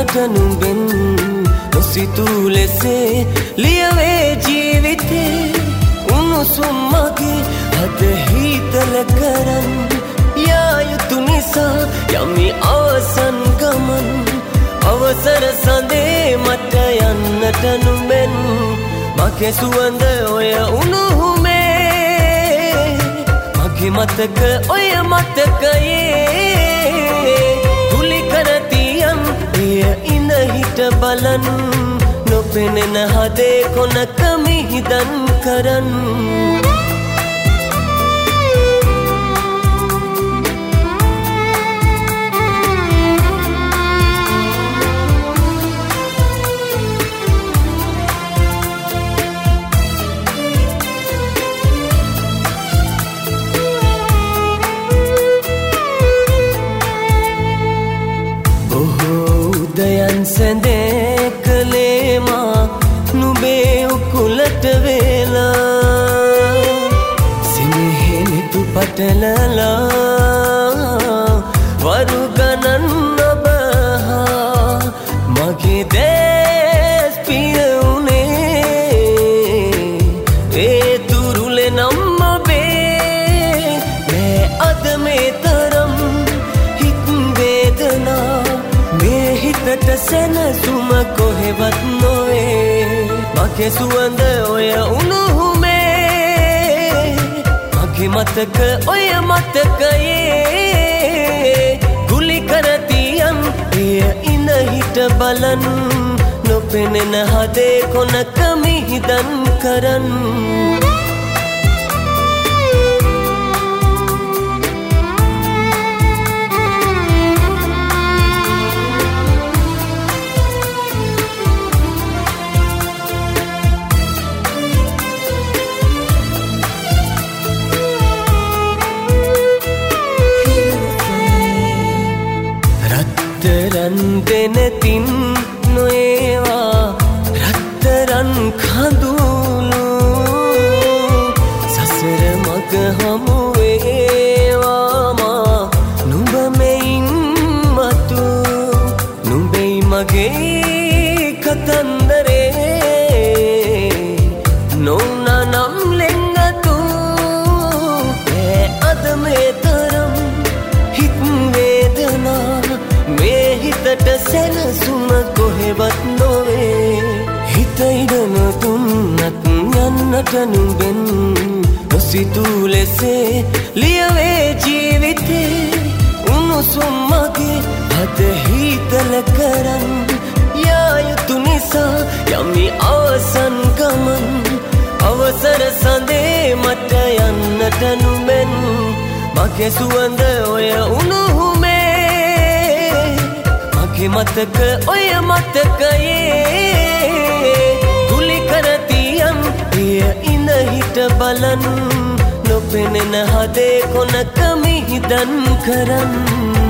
යන්නට නුඹෙන් නොසිතූ ලෙසේ ලියවේ ජීවිතේ උණුසුම් මගේ අද හීතල කරන් යා යුතු නිසා යමි අවසන් ගමන් අවසර සඳේ මට යන්නට නුඹෙන් මගේ සුවඳ ඔය උණුහුමේ මගේ මතක ඔය මතකයේ ගුලි කරතියන් එය ඉන හිට බලන් නොපෙනෙන හදේ කොනක මිහිදන් කරන් උදයන් සැඳේ කලේමා නුබේ උකුලට වේලා සිනහෙනිතු පටලලා වරු ගණන් ඔබහා මගේ දැස් පිය උනේ ඒ තුරුලෙ නම් ඔබේ නෑ අද මේ තරම් හිත් වේදනා හිතට සැනසුම කොහෙවත් නොවේ මගේ සුවඳ ඔය උණුහුමේ මගේ මතක ඔය මතකයේ ගුලි කරතියන් එය ඉන හිට බලන් නොපෙනෙන හදේ කොනක මිහිදන් කරන් රත්තරන් දෙනතින් නොඒවා රත්තරන් කඳුළු සසර මග හමුවේවාමා නුඹ මෙයින් මතු නුඹෙයි මගේ කතන්දරේ නොවුනනම් ලෙංගතු අද මේ තරම් හිත් වේදනා මේ හිතට සැනසුම කොහෙවත් නොවේ හිත ඉඩන දුන්නත් යන්නට නුඹෙන් නොසිතූ ලෙසේ ලියවේ ජීවිතේ උණුසුම් මගේ අද හීතල කරන් යා යුතු නිසා යමි අවසන් ගමන් අවසර සඳේ මට යන්නට නුඹෙන් මගේ සුවඳ ඔය උණුහුමේ මගේ මතක ඔය මතකයේ ගුලි කරතියන් එය ඉන හිට බලන් නොපෙනෙන හදේ කොනක මිහිදන් කරන්